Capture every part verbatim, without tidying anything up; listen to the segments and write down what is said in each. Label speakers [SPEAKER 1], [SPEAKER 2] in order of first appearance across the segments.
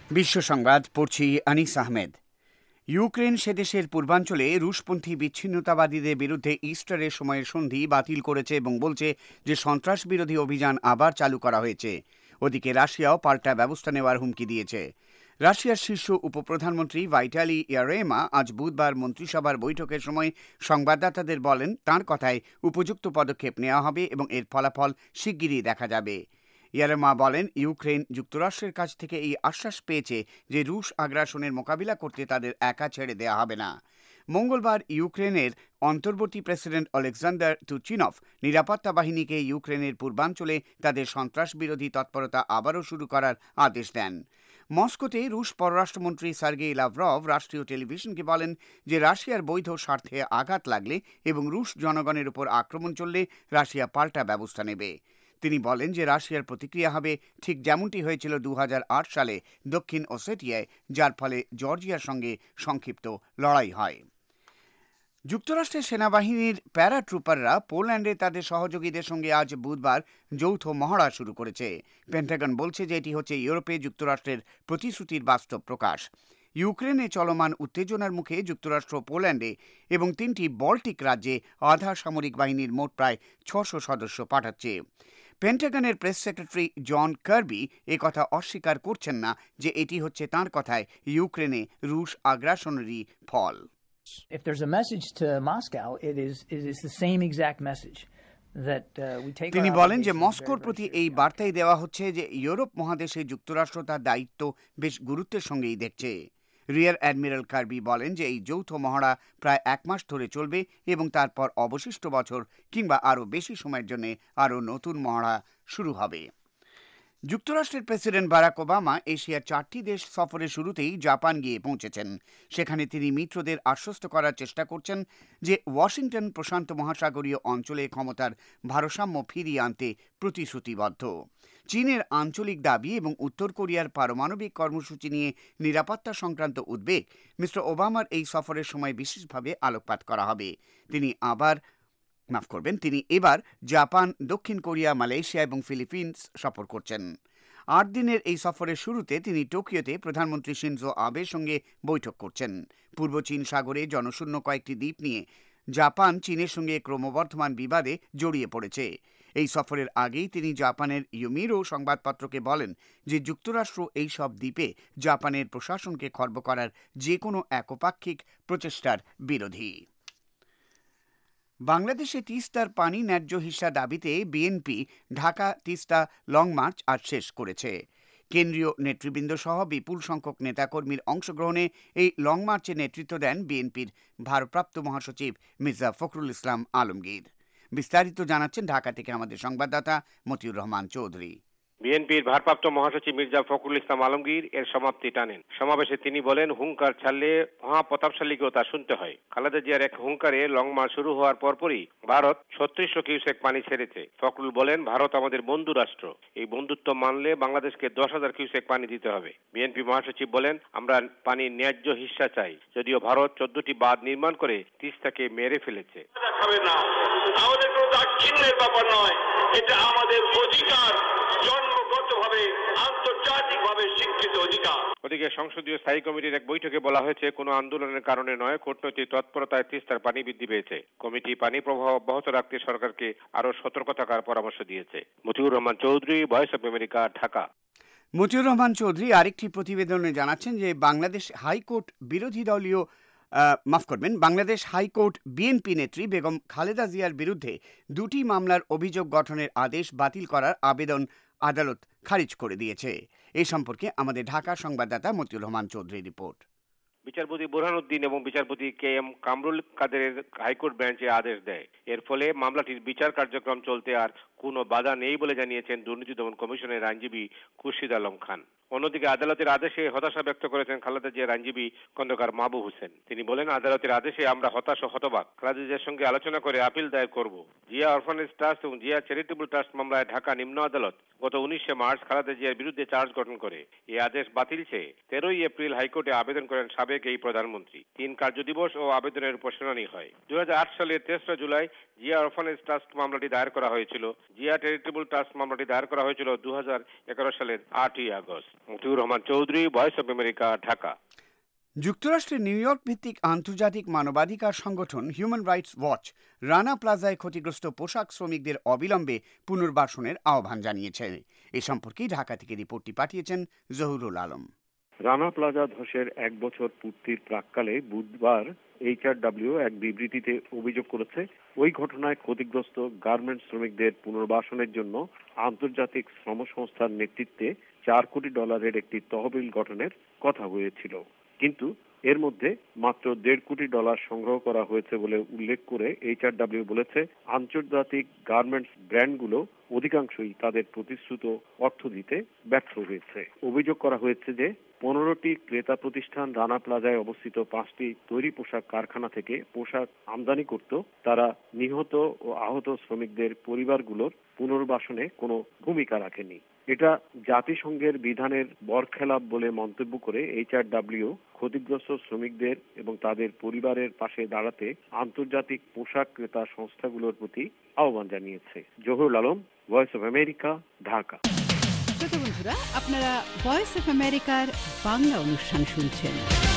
[SPEAKER 1] বিশ্ব সংবাদ পড়ছি আনিস আহমেদ। ইউক্রেন সে দেশের পূর্বাঞ্চলে রুশপন্থী বিচ্ছিন্নতাবাদীদের বিরুদ্ধে ইস্টারের সময়ের সন্ধি বাতিল করেছে এবং বলছে যে সন্ত্রাস বিরোধী অভিযান আবার চালু করা হয়েছে। ওদিকে রাশিয়াও পাল্টা ব্যবস্থা নেওয়ার হুমকি দিয়েছে। রাশিয়ার শীর্ষ উপপ্রধানমন্ত্রী ভাইটালি ইয়ারেমা আজ বুধবার মন্ত্রিসভার বৈঠকের সময় সংবাদদাতাদের বলেন, তাঁর কথায় উপযুক্ত পদক্ষেপ নেওয়া হবে এবং এর ফলাফল শিগগিরই দেখা যাবে। ইয়ারেমা বলেন, ইউক্রেন যুক্তরাষ্ট্রের কাছ থেকে এই আশ্বাস পেয়েছে যে রুশ আগ্রাসনের মোকাবিলা করতে তাদের একা ছেড়ে দেওয়া হবে না। মঙ্গলবার ইউক্রেনের অন্তর্বর্তী প্রেসিডেন্ট অলেকজান্ডার তুচিনভ নিরাপত্তা বাহিনীকে ইউক্রেনের পূর্বাঞ্চলে তাদের সন্ত্রাস বিরোধী তৎপরতা আবারও শুরু করার আদেশ দেন। মস্কোতে রুশ পররাষ্ট্রমন্ত্রী সার্গেই লাভরভ রাষ্ট্রীয় টেলিভিশনকে বলেন যে রাশিয়ার বৈধ স্বার্থে আঘাত লাগলে এবং রুশ জনগণের উপর আক্রমণ চললে রাশিয়া পাল্টা ব্যবস্থা নেবে। তিনি বলেন যে রাশিয়ার প্রতিক্রিয়া হবে ঠিক যেমনটি হয়েছিল দু হাজার আট সালে দক্ষিণ ওসেটিয়ায়, যার ফলে জর্জিয়ার সঙ্গে সংক্ষিপ্ত লড়াই হয়। যুক্তরাষ্ট্রের সেনাবাহিনীর প্যারাট্রুপাররা পোল্যান্ডে তাদের সহযোগীদের সঙ্গে আজ বুধবার যৌথ মহড়া শুরু করেছে। পেন্টাগন বলছে যে এটি হচ্ছে ইউরোপে যুক্তরাষ্ট্রের প্রতিশ্রুতির বাস্তব প্রকাশ। ইউক্রেনে চলমান উত্তেজনার মুখে যুক্তরাষ্ট্র পোল্যান্ডে এবং তিনটি বল্টিক রাজ্যে আধা সামরিক বাহিনীর মোট প্রায় ছশো সদস্য পাঠাচ্ছে। পেন্টাগনের প্রেস সেক্রেটারি জন কার্বি একথা অস্বীকার করছেন না যে এটি হচ্ছে তাঁর কথায় ইউক্রেনে রুশ আগ্রাসনেরই ফল।
[SPEAKER 2] If there's a message to Moscow, it is it is the same exact message that uh, we take.
[SPEAKER 1] তিনি বলেন যে মস্কোর প্রতি এই বার্তাই দেওয়া হচ্ছে যে ইউরোপ মহাদেশে যুক্তরাষ্ট্র তার দায়িত্ব বেশ গুরুত্বের সঙ্গেই দেখছে। রিয়ার অ্যাডমিরাল কার্বি বলেন যে এই যৌথ মহড়া প্রায় এক মাস ধরে চলবে এবং তারপর অবশিষ্ট বছর কিংবা আরও বেশি সময়ের জন্য আরও নতুন মহড়া শুরু হবে। যুক্তরাষ্ট্রের প্রেসিডেন্ট বারাক ওবামা এশিয়ার চারটি দেশ সফরের শুরুতেই জাপান গিয়ে পৌঁছেছেন। সেখানে তিনি মিত্রদের আশ্বস্ত করার চেষ্টা করছেন যে ওয়াশিংটন প্রশান্ত মহাসাগরীয় অঞ্চলে ক্ষমতার ভারসাম্য ফিরিয়ে আনতে প্রতিশ্রুতিবদ্ধ। চীনের আঞ্চলিক দাবি এবং উত্তর কোরিয়ার পারমাণবিক কর্মসূচি নিয়ে নিরাপত্তা সংক্রান্ত উদ্বেগ মিস্টার ওবামার এই সফরের সময় বিশেষভাবে আলোকপাত করা হবে। তিনি আবার মাফ করবেন তিনি এবার জাপান, দক্ষিণ কোরিয়া, মালয়েশিয়া এবং ফিলিপিন্স সফর করছেন। আট দিনের এই সফরের শুরুতে তিনি টোকিওতে প্রধানমন্ত্রী শিনজো আবের সঙ্গে বৈঠক করছেন। পূর্ব চীন সাগরে জনশূন্য কয়েকটি দ্বীপ নিয়ে জাপান চীনের সঙ্গে ক্রমবর্ধমান বিবাদে জড়িয়ে পড়েছে। এই সফরের আগেই তিনি জাপানের ইউমিরো সংবাদপত্রকে বলেন যে যুক্তরাষ্ট্র এই সব দ্বীপে জাপানের প্রশাসনকে খর্ব করার যে কোনো একপাক্ষিক প্রচেষ্টার বিরোধী। বাংলাদেশে তিস্তার পানি ন্যায্য হিস্যা দাবিতে BNP Dhaka Teesta long march আজ শেষ করেছে। কেন্দ্রীয় নেতৃবৃন্দ সহ বিপুল সংখ্যক নেতাকর্মীর অংশগ্রহণে এই লং মার্চে নেতৃত্ব দেন বিএনপির ভারপ্রাপ্ত মহাসচিব মির্জা ফখরুল ইসলাম আলমগীর। বিস্তারিত জানাচ্ছেন ঢাকা থেকে আমাদের সংবাদদাতা মতিউর রহমান চৌধুরী।
[SPEAKER 3] বিএনপির ভারপ্রাপ্ত মহাসচিব মির্জা ফখরুল ইসলাম আলমগীর এর সমাপ্তি টানেন। সমাবেশে তিনি বলেন, হুঙ্কার ছাড়লে মহাপ্রতাপশালীকেও তা শুনতে হয়। খালেদা জিয়ার এক হুঙ্কারে লং মার্চ শুরু হওয়ার পরপরই ভারত ছত্রিশশো কিউসেক পানি ছেড়েছে। ফখরুল বলেন, ভারত আমাদের বন্ধু রাষ্ট্র, এই বন্ধুত্ব মানলে বাংলাদেশকে দশ হাজার কিউসেক পানি দিতে হবে। বিএনপি মহাসচিব বলেন, আমরা পানির ন্যায্য হিস্যা চাই, যদিও ভারত চোদ্দটি বাঁধ নির্মাণ করে তিস্তাকে মেরে ফেলেছে।
[SPEAKER 4] আমাদের কোনো দাক্ষিণ্যের ব্যাপার নয়, এটা আমাদের অধিকার, জন্মগতভাবে আন্তর্জাতিকভাবে স্বীকৃত অধিকার।
[SPEAKER 3] ওদিকে সংসদীয় স্থায়ী কমিটির এক বৈঠকে বলা হয়েছে, কোনো আন্দোলনের কারণে নয়, কূটনৈতিক তৎপরতায় তিস্তার পানি বৃদ্ধি পেয়েছে। কমিটি পানি প্রবাহ অব্যাহত রাখতে সরকারকে আরো সতর্ক থাকার পরামর্শ দিয়েছে। Motiur Rahman Chowdhury, voice of America, Dhaka.
[SPEAKER 1] Motiur Rahman Chowdhury আরেকটি প্রতিবেদনে জানাচ্ছেন যে বাংলাদেশ হাইকোর্ট বিরোধী দলীয় মাফ করবেন বাংলাদেশ হাইকোর্ট বিএনপি নেত্রী বেগম খালেদা জিয়ার বিরুদ্ধে দুটি মামলার অভিযোগ গঠনের আদেশ বাতিল করার আবেদন আদালত খারিজ করে দিয়েছে। এ সম্পর্কে আমাদের ঢাকা সংবাদদাতা মতিউর রহমান চৌধুরী রিপোর্ট।
[SPEAKER 3] বিচারপতি বুরহানুদ্দিন এবং বিচারপতি কে এম কামরুল কাদেরের হাইকোর্ট বেঞ্চে আদেশ দেয়। এর ফলে মামলাটির বিচার কার্যক্রম চলতে আর কোনো বাধা নেই বলে জানিয়েছেন দুর্নীতি দমন কমিশনের আইনজীবী খুরশিদ আলম খান। অন্যদিকে আদালতের আদেশে হতাশা ব্যক্ত করেছেন খালেদা জিয়ার আইনজীবী খন্দকার মাহবুব হোসেন। তিনি বলেন, আদালতের আদেশে আমরা হতাশ ও হতবাক। খালেদা জিয়ার সঙ্গে আলোচনা করে আপিল দায়ের করব। জিয়া অরফানেজ ট্রাস্ট এবং জিয়া চ্যারিটেবল ট্রাস্ট মামলায় ঢাকা নিম্ন আদালত গত উনিশে মার্চ খালেদা জিয়ার বিরুদ্ধে চার্জ গঠন করে। এই আদেশ বাতিল চেয়ে তেরোই এপ্রিল হাইকোর্টে আবেদন করেন সাবেক এই প্রধানমন্ত্রী। তিন কার্যদিবস ও আবেদনের উপর শুনানি হয়। দুই হাজার আট সালের তেসরা জুলাই জিয়া অরফানেজ ট্রাস্ট মামলাটি দায়ের করা হয়েছিল। জিয়া চ্যারিটেবল ট্রাস্ট মামলাটি দায়ের করা হয়েছিল দু হাজার এগারো সালের আটই August. Motiur Rahman Chowdhury, voice of America, Dhaka.
[SPEAKER 1] যুক্তরাষ্ট্রের নিউ ইয়র্ক ভিত্তিক আন্তর্জাতিক মানবাধিকার সংগঠন হিউম্যান রাইটস ওয়াচ রানা প্লাজায় ক্ষতিগ্রস্ত পোশাক শ্রমিকদের অবিলম্বে পুনর্বাসনের আহ্বান জানিয়েছে। এ সম্পর্কে ঢাকা থেকে রিপোর্টটি পাঠিয়েছেন জহুরুল আলম।
[SPEAKER 5] রানা প্লাজা ধসের এক বছর পূর্তির প্রাক্কালে বুধবার এইচআরডব্লিউ এক বিবৃতিতে অভিযোগ করেছে, ওই ঘটনায় ক্ষতিগ্রস্ত গার্মেন্টস শ্রমিকদের পুনর্বাসনের জন্য আন্তর্জাতিক শ্রম সংস্থার নেতৃত্বে চার কোটি ডলারের একটি তহবিল গঠনের কথা হয়েছিল। কিন্তু এর মধ্যে মাত্র দেড় কোটি ডলার সংগ্রহ করা হয়েছে বলে উল্লেখ করে এইচআরডব্লিউ বলেছে, আন্তর্জাতিক গার্মেন্টস ব্র্যান্ডগুলো অধিকাংশই তাদের প্রতিশ্রুত অর্থ দিতে ব্যর্থ হয়েছে। অভিযোগ করা হয়েছে যে পনেরোটি ক্রেতা প্রতিষ্ঠান রানা প্লাজায় অবস্থিত পাঁচটি তৈরি পোশাক কারখানা থেকে পোশাক আমদানি করত, তারা নিহত ও আহত শ্রমিকদের পরিবারগুলোর পুনর্বাসনে কোনো ভূমিকা রাখেনি। এটা জাতিসংঘের বিধানের বরখেলাপ বলে মন্তব্য করে এইচআরডব্লিউ ক্ষতিগ্রস্ত শ্রমিকদের এবং তাদের পরিবারের পাশে দাঁড়াতে আন্তর্জাতিক পোশাক ক্রেতা সংস্থাগুলোর প্রতি আহ্বান জানিয়েছে। Jahurul Alam, voice of America, Dhaka.
[SPEAKER 6] শ্রোতা বন্ধুরা, আপনারা ভয়েস অফ আমেরিকার বাংলা অনুষ্ঠান শুনছেন।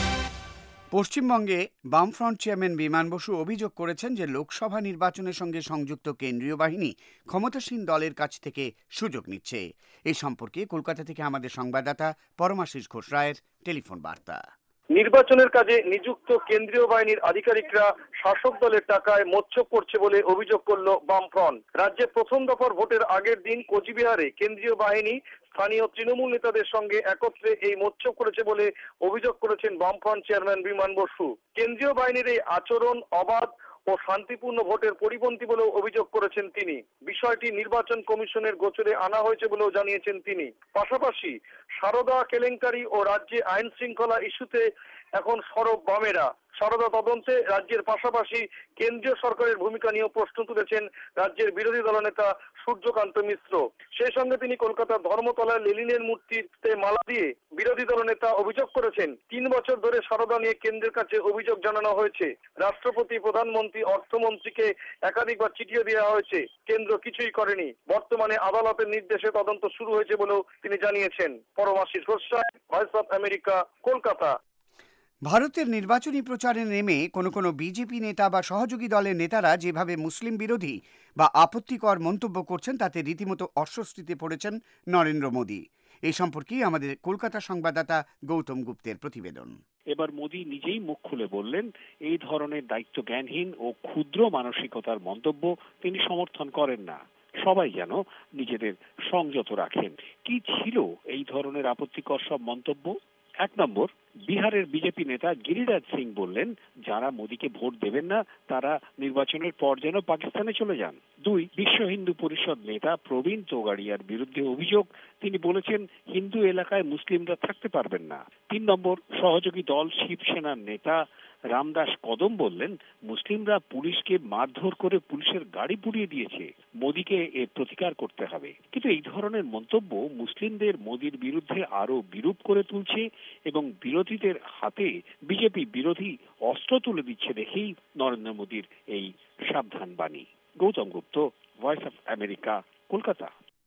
[SPEAKER 1] পশ্চিমবঙ্গে বামফ্রন্ট চেয়ারম্যান বিমান বসু অভিযোগ করেছেন যে লোকসভা নির্বাচনের সঙ্গে সংযুক্ত কেন্দ্রীয় বাহিনী ক্ষমতাসীন দলের কাছ থেকে সুযোগ নিচ্ছে। এই সম্পর্কে কলকাতা থেকে আমাদের সংবাদদাতা পরমাশিস ঘোষ রায়ের টেলিফোন বার্তা।
[SPEAKER 7] নির্বাচনের কাজে নিযুক্ত কেন্দ্রীয় বাহিনীর আধিকারিকরা শাসক দলের টাকায় মোচ্ছব করছে বলে অভিযোগ করল বামফ্রন্ট। রাজ্যে প্রথম দফার ভোটের আগের দিন কোচবিহারে কেন্দ্রীয় বাহিনী স্থানীয় তৃণমূল নেতাদের সঙ্গে একত্রে এই মোচ্ছব করেছে বলে অভিযোগ করেছেন বামফ্রন্ট চেয়ারম্যান বিমান বসু। কেন্দ্রীয় বাহিনীর এই আচরণ অবাধ ও শান্তিপূর্ণ ভোটের পরিপন্থী বলেও অভিযোগ করেছেন তিনি। বিষয়টি নির্বাচন কমিশনের গোচরে আনা হয়েছে বলেও জানিয়েছেন তিনি। পাশাপাশি সারদা কেলেঙ্কারি ও রাজ্যে আইন শৃঙ্খলা ইস্যুতে এখন সরব বামেরা। সারদা তদন্তে রাজ্যের পাশাপাশি কেন্দ্রীয় সরকারের ভূমিকা নিয়েও প্রশ্ন তুলেছেন রাজ্যের বিরোধী দলনেতা সূর্যকান্ত মিশ্র। সেই সঙ্গে তিনি কলকাতার ধর্মতলায় লেনিনের মূর্তিতে মালা দিয়ে বিরোধী দলনেতা অভিযোগ করেছেন, তিন বছর ধরে সারদা নিয়ে কেন্দ্রের কাছে অভিযোগ জানানো হয়েছে। রাষ্ট্রপতি, প্রধানমন্ত্রী, অর্থমন্ত্রীকে একাধিকবার চিঠিও দেওয়া হয়েছে, কেন্দ্র কিছুই করেনি। বর্তমানে আদালতের নির্দেশে তদন্ত শুরু হয়েছে বলেও তিনি জানিয়েছেন। Paramashis Ghosh, voice of America, Kolkata.
[SPEAKER 1] ভারতের নির্বাচনী প্রচারে নেমে কোনো কোনো বিজেপি নেতা বা সহযোগী দলের নেতারা যেভাবে মুসলিম বিরোধী বা আপত্তিকর মন্তব্য করছেন তাতে রীতিমতো অস্বস্তিতে পড়েছেন নরেন্দ্র মোদী। এই সম্পর্কে আমাদের কলকাতা সংবাদদাতা গৌতম গুপ্তের প্রতিবেদন।
[SPEAKER 8] এবার মোদী নিজেই মুখ খুলে বললেন, এই ধরনের দায়িত্ব জ্ঞানহীন ও ক্ষুদ্র মানসিকতার মন্তব্য তিনি সমর্থন করেন না। সবাই যেন নিজেদের সংযত রাখেন। কি ছিল এই ধরনের আপত্তিকর সব মন্তব্য? এক নম্বর, বিহারের বিজেপি নেতা গিরিরাজ সিং বললেন, যারা মোদীকে ভোট দেবেন না তারা নির্বাচনের পর যেন পাকিস্তানে চলে যান। দুই, বিশ্ব হিন্দু পরিষদ নেতা প্রবীণ তোগাড়িয়ার বিরুদ্ধে অভিযোগ, তিনি বলেছেন হিন্দু এলাকায় মুসলিমরা থাকতে পারবেন না। তিন নম্বর, সহযোগী দল শিবসেনার নেতা রামদাস কদম বললেন, মুসলিমরা পুলিশকে মারধর করে পুলিশের গাড়ি পুড়িয়ে দিয়েছে, মোদীকে এর প্রতিকার করতে হবে। কিন্তু এই ধরনের মন্তব্য মুসলিমদের মোদীর বিরুদ্ধে আরো বিরূপ করে তুলছে এবং বিরোধীদের হাতে বিজেপি বিরোধী অস্ত্র তুলে দিচ্ছে দেখেই নরেন্দ্র মোদীর এই সাবধান বাণী। Gautam Gupta, voice of America, Kolkata.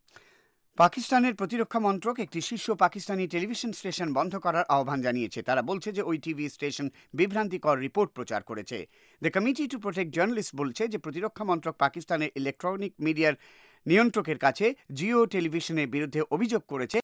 [SPEAKER 1] পাকিস্তানের প্রতিরক্ষা মন্ত্রক একটি শীর্ষ পাকিস্তানি টেলিভিশন স্টেশন বন্ধ করার আহ্বান জানিয়েছে। তারা বলছে যে ওই টিভি স্টেশন বিভ্রান্তিকর রিপোর্ট প্রচার করেছে। The committee to protect journalist বলছে যে প্রতিরক্ষা মন্ত্রক পাকিস্তানের ইলেকট্রনিক মিডিয়ার নিয়ন্ত্রকের কাছে জিও টেলিভিশনের বিরুদ্ধে অভিযোগ করেছে